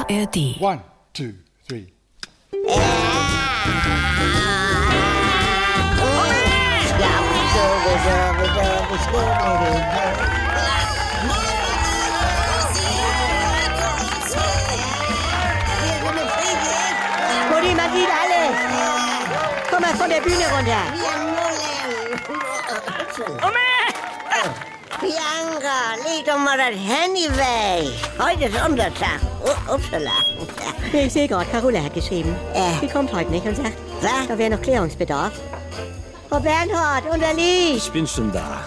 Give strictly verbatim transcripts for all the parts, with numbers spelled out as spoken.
R D. One, two, three. Mutti, man sieht alles. Komm mal von der Bühne runter. Bianca, leg doch mal das Handy weg. Heute ist unser Tag. Uh, upsala. Ich sehe gerade, Carola hat geschrieben. Äh. Die kommt heute nicht und sagt, Was? da wäre noch Klärungsbedarf. Frau Bernhard, unser Lied. Ich bin schon da.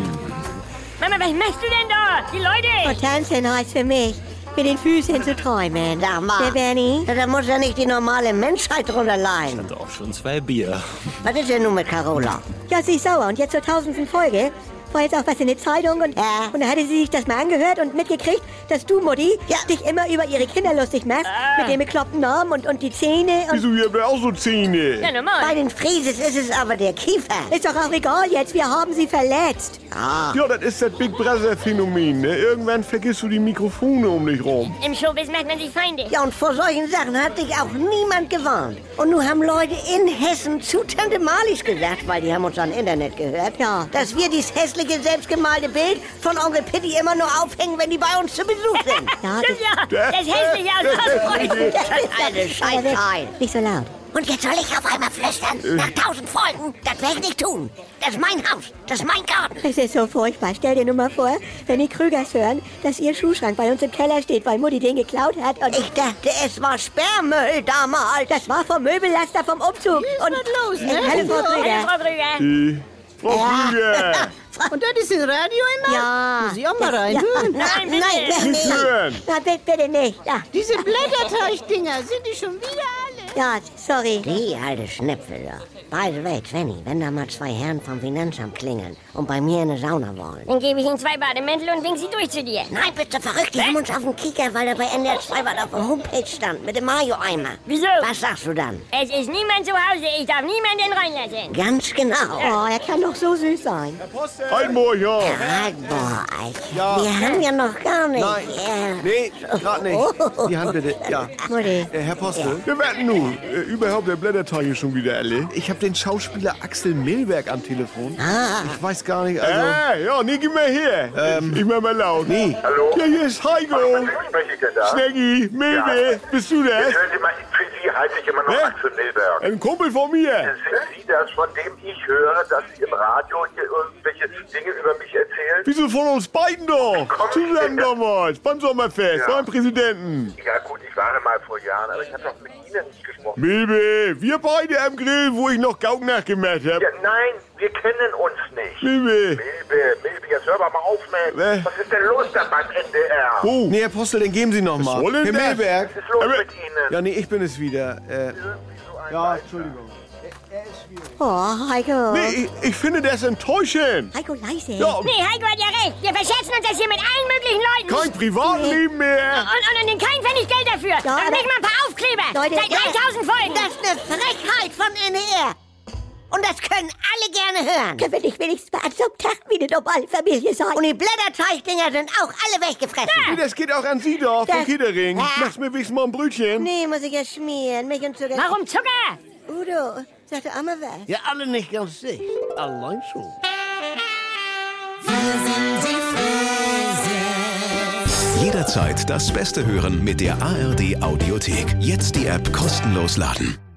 Mama, was machst du denn da? Die Leute! Und tanzen heißt für mich, mit den Füßen zu träumen. Sag mal. Der Bernie? Da muss ja nicht die normale Menschheit drunter leiden. Hatte auch schon zwei Bier. Was ist denn nun mit Carola? Ja, sie ist sauer und jetzt zur tausendsten Folge. War jetzt auch was in der Zeitung und, Ja. und da hatte sie sich das mal angehört und mitgekriegt, dass du, Mutti, Ja. dich immer über ihre Kinder lustig machst. Mit den bekloppten Namen und, und die Zähne und... Wieso, ihr habt ja auch so Zähne? Ja, normal. Bei den Frieses ist es aber der Kiefer. Ist doch auch egal jetzt, wir haben sie verletzt. Ah, Ja, das ist das Big Brother-Phänomen, ne? Irgendwann vergisst du die Mikrofone um dich rum. Im Showbiz macht man sich Feinde. ja, und vor solchen Sachen hat dich auch niemand gewarnt. Und nun haben Leute in Hessen zu Tante Marlies gesagt, weil die haben uns am Internet gehört, Ja. dass wir dieses hässliche, selbstgemalte Bild von Onkel Pitti immer nur aufhängen, wenn die bei uns zu Besuch sind. Ja, Stimmt ja, das ist hässlich aus Ostfreund. Das alte Scheißteil. nicht so laut. Und jetzt soll ich auf einmal flüstern? Nach tausend Folgen? Das werde ich nicht tun. Das ist mein Haus. Das ist mein Garten. Es ist so furchtbar. Stell dir nur mal vor, wenn die Krügers hören, dass ihr Schuhschrank bei uns im Keller steht, weil Mutti den geklaut hat. Und Ich dachte, es war Sperrmüll damals. das war vom Möbellaster vom Umzug. Und los, Äh, Hallo, Frau Hallo, Krüger. Frau Krüger. Die Frau Krüger. Und das ist ein Radio immer? Ja. Muss ich auch mal Ja, reinhören? Nein, bitte. nein, nein, Nicht nein. hören. Na, bitte, bitte nicht. Ja, Diese Blätterteig-Dinger, sind die schon wieder alle? ja, sorry. Die alte Schnepfe da. By the way, Svenny, wenn da mal zwei Herren vom Finanzamt klingeln und bei mir in eine Sauna wollen. Dann gebe ich Ihnen zwei Bademäntel und wink sie durch zu dir. Nein, bitte verrückt, die haben uns auf den Kicker, weil er bei N D R zwei was auf der Homepage stand mit dem Mayo-Eimer. Wieso? Was sagst du dann? Es ist niemand zu Hause, ich darf niemanden reinlassen. Ganz genau. Oh, er kann doch so süß sein. Einmal, ja. Halt, boah, Ja. wir haben ja noch gar nicht. Nein. äh, Nee, gerade nicht. Die Hand bitte. Ja. Mutti. Äh, Herr Postel, Wir werden nun. Äh, überhaupt der Blätterteig ist schon wieder alle. ich habe den Schauspieler Axel Milberg am Telefon. Ah. Ich weiß gar nicht, also... Äh, ja, nee, gib mal her. Ähm, ich mach mal laut. Nee. Hallo? Ja, hier ist Heiko. Wen spreche ich denn da? Snaggy, Milbe, Ja. bist du das? Jetzt hören Sie mal, für Sie heiße ich immer noch Hä? Axel Milberg. Ein Kumpel von mir. Sind Sie das, von dem ich höre, dass Sie im Radio hier irgendwelche Dinge über mich erzählen? Wieso von uns beiden doch? Komm, Zusammen ich- damals, beim Sommerfest, Ja. beim Präsidenten. Ja gut, ich war mal vor Jahren, aber ich habe doch mit Ihnen nicht gesprochen. Milbe, wir beide am Grill, wo ich noch Gauk nachgemacht hab. Ja, nein, wir kennen uns nicht. Milbe. Milbe, Milbe, jetzt hör doch mal auf, Mensch. Äh. Was ist denn los da beim N D R? Oh, Nee, Herr Postel, den geben Sie noch mal. Was soll denn Herr das? Milberg. Was ist los Aber- mit Ihnen? Ja, nee, ich bin es wieder. Äh, Irgendwie so ein ja, Weißer. Entschuldigung. Oh, Heiko. nee, ich, ich finde das enttäuschend. Heiko, leise. Ja, Nee, Heiko hat ja recht. Wir verschätzen uns das hier mit allen möglichen Leuten. kein Privatleben mehr. Und, und, und kein Pfennig Geld dafür. Ja, und aber- nicht mal ein paar Aufkleber. Leute, Seit ja. tausend Folgen. Das ist eine Frechheit von N D R. Und das können alle gerne hören. Können wir nicht wenigstens mal an so einem Tag wie eine normale Familie sein? Und die Blätterteigdinger sind auch alle weggefressen. Nee, das geht auch an Sie doch, Das- von Kiddering. Ja. Machst mir wenigstens mal ein Brötchen. Nee, muss ich ja schmieren. Milch und Zucker. Warum Zucker? Udo, sag doch auch mal was. Ja, alle nicht ganz dicht. Allein schon. Jederzeit das Beste hören mit der A R D Audiothek. Jetzt die App kostenlos laden.